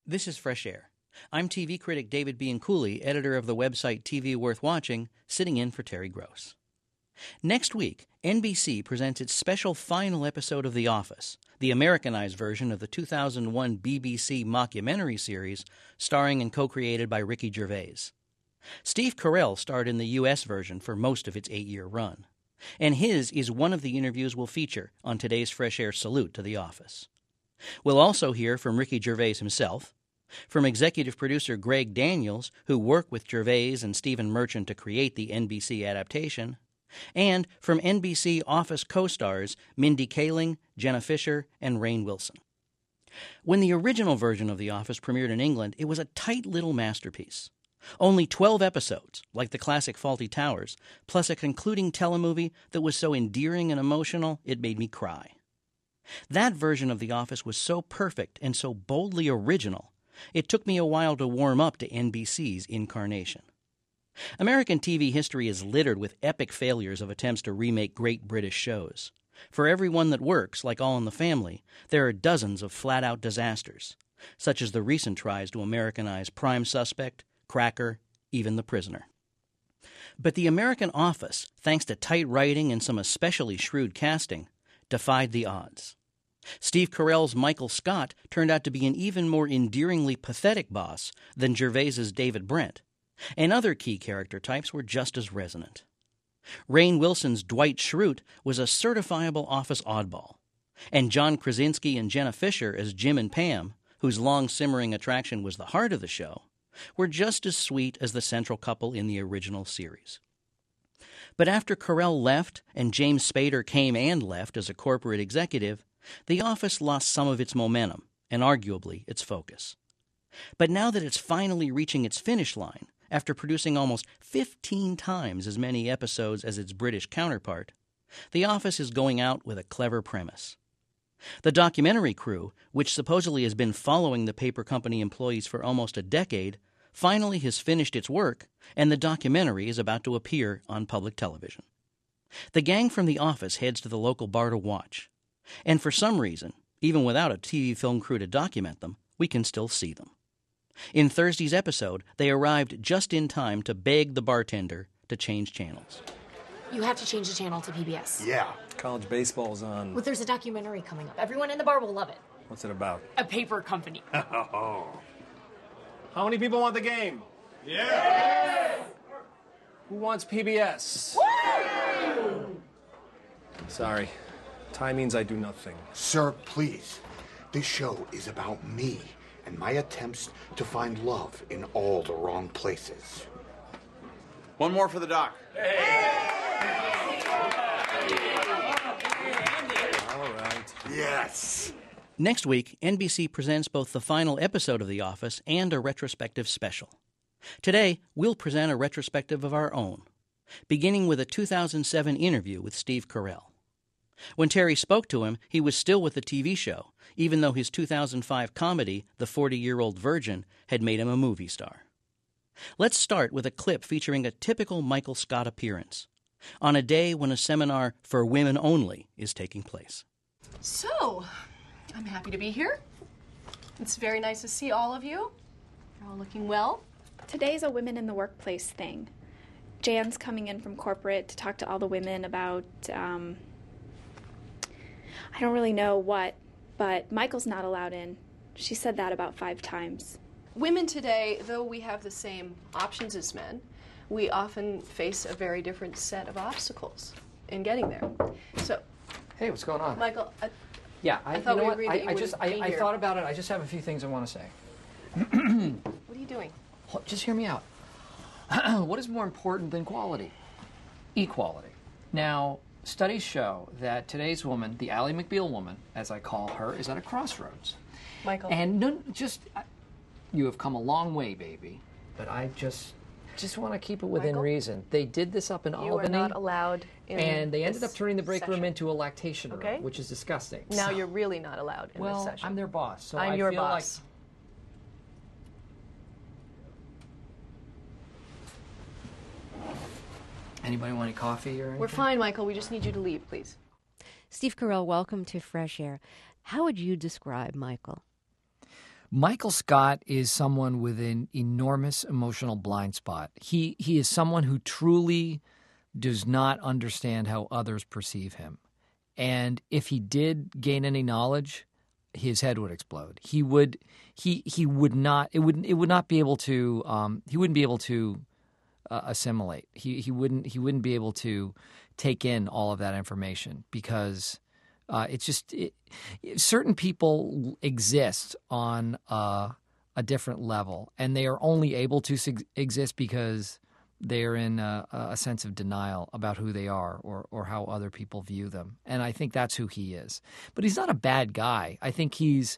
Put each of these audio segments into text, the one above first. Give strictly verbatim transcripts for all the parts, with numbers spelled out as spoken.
This is Fresh Air. I'm T V critic David Bianculli, editor of the website T V Worth Watching, sitting in for Terry Gross. Next week, N B C presents its special final episode of The Office, the Americanized version of the two thousand one B B C mockumentary series starring and co-created by Ricky Gervais. Steve Carell starred in the U S version for most of its eight-year run, and his is one of the interviews we'll feature on today's Fresh Air salute to The Office. We'll also hear from Ricky Gervais himself, from executive producer Greg Daniels, who worked with Gervais and Stephen Merchant to create the N B C adaptation, and from N B C Office co-stars Mindy Kaling, Jenna Fischer, and Rainn Wilson. When the original version of The Office premiered in England, it was a tight little masterpiece. Only twelve episodes, like the classic Fawlty Towers, plus a concluding telemovie that was so endearing and emotional it made me cry. That version of The Office was so perfect and so boldly original, it took me a while to warm up to N B C's incarnation. American T V history is littered with epic failures of attempts to remake great British shows. For every one that works, like All in the Family, there are dozens of flat-out disasters, such as the recent tries to Americanize Prime Suspect, Cracker, even The Prisoner. But The American Office, thanks to tight writing and some especially shrewd casting, defied the odds. Steve Carell's Michael Scott turned out to be an even more endearingly pathetic boss than Gervais's David Brent, and other key character types were just as resonant. Rainn Wilson's Dwight Schrute was a certifiable Office oddball, and John Krasinski and Jenna Fischer as Jim and Pam, whose long-simmering attraction was the heart of the show, were just as sweet as the central couple in the original series. But after Carell left and James Spader came and left as a corporate executive, The Office lost some of its momentum, and arguably its focus. But now that it's finally reaching its finish line, after producing almost fifteen times as many episodes as its British counterpart, The Office is going out with a clever premise. The documentary crew, which supposedly has been following the paper company employees for almost a decade, finally has finished its work, and the documentary is about to appear on public television. The gang from The Office heads to the local bar to watch. And for some reason, even without a T V film crew to document them, we can still see them. In Thursday's episode, they arrived just in time to beg the bartender to change channels. You have to change the channel to P B S. Yeah. College baseball's on. Well, there's a documentary coming up. Everyone in the bar will love it. What's it about? A paper company. Oh. How many people want the game? Yeah! Who wants P B S? Woo! Sorry. Time means I do nothing. Sir, please. This show is about me and my attempts to find love in all the wrong places. One more for the doc. All right. Yes! Next week, N B C presents both the final episode of The Office and a retrospective special. Today, we'll present a retrospective of our own, beginning with a two thousand seven interview with Steve Carell. When Terry spoke to him, he was still with the T V show, even though his two thousand five comedy, The forty-Year-Old Virgin, had made him a movie star. Let's start with a clip featuring a typical Michael Scott appearance, on a day when a seminar for women only is taking place. So, I'm happy to be here. It's very nice to see all of you. You're all looking well. Today's a women in the workplace thing. Jan's coming in from corporate to talk to all the women about, um, I don't really know what, but Michael's not allowed in. She said that about five times. Women today, though we have the same options as men, we often face a very different set of obstacles in getting there. So, Hey, what's going on? Michael, I, Yeah, I, I thought you know we what? agreed I, that you I just, wouldn't I, be I here. thought about it. I just have a few things I want to say. what are you doing? Hold- Just hear me out. What is more important than quality? Equality. Now, studies show that today's woman, the Ally McBeal woman, as I call her, is at a crossroads. Michael. And no, just, I, you have come a long way, baby. But I just, just want to keep it within Michael? reason. They did this up in You Albany. are not allowed in And they ended this up turning the break room session. into a lactation room, Okay. which is disgusting. Now So- you're really not allowed in well, this session. I'm their boss, so I'm I your feel boss. like. Anybody want any coffee or anything? We're fine, Michael. We just need you to leave, please. Steve Carell, welcome to Fresh Air. How would you describe Michael? Michael Scott is someone with an enormous emotional blind spot. He he is someone who truly does not understand how others perceive him. And if he did gain any knowledge, his head would explode. He would he he would not it would it would not be able to um, he wouldn't be able to uh, assimilate. He he wouldn't he wouldn't be able to take in all of that information because Uh, it's just it, certain people exist on uh, a different level, and they are only able to su- exist because they are in a, a sense of denial about who they are or, or how other people view them. And I think that's who he is. But he's not a bad guy. I think he's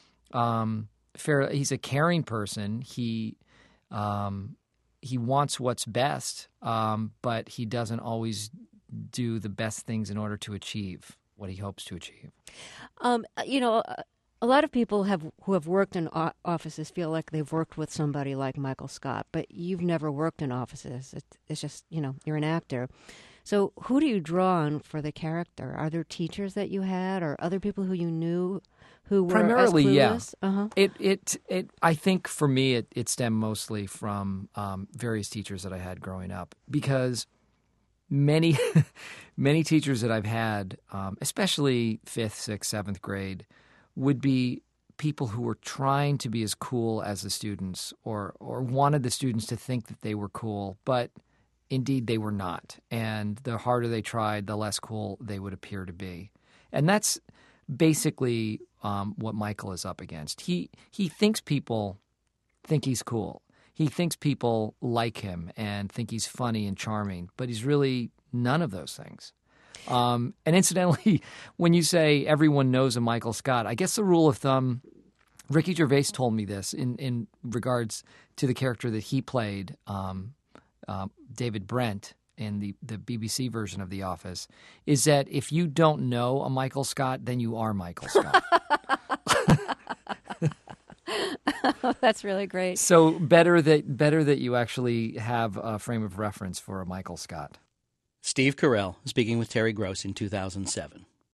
um, fair. He's a caring person. He um, he wants what's best, um, but he doesn't always do the best things in order to achieve what he hopes to achieve. Um, you know, a lot of people have who have worked in o- offices feel like they've worked with somebody like Michael Scott, but you've never worked in offices. It, it's just, you know, you're an actor. So who do you draw on for the character? Are there teachers that you had or other people who you knew who were Primarily, as yeah. clueless? Uh-huh. It, it, it, I think for me, it, it stemmed mostly from um, various teachers that I had growing up because Many, many teachers that I've had, um, especially fifth, sixth, seventh grade, would be people who were trying to be as cool as the students, or or wanted the students to think that they were cool, but indeed they were not. And the harder they tried, the less cool they would appear to be. And that's basically um, what Michael is up against. He he thinks people think he's cool. He thinks people like him and think he's funny and charming, but he's really none of those things. Um, and incidentally, when you say everyone knows a Michael Scott, I guess the rule of thumb, Ricky Gervais told me this in, in regards to the character that he played, um, uh, David Brent, in the, the B B C version of The Office, is that if you don't know a Michael Scott, then you are Michael Scott. That's really great. So better that better that you actually have a frame of reference for a Michael Scott. Steve Carell speaking with Terry Gross in two thousand seven.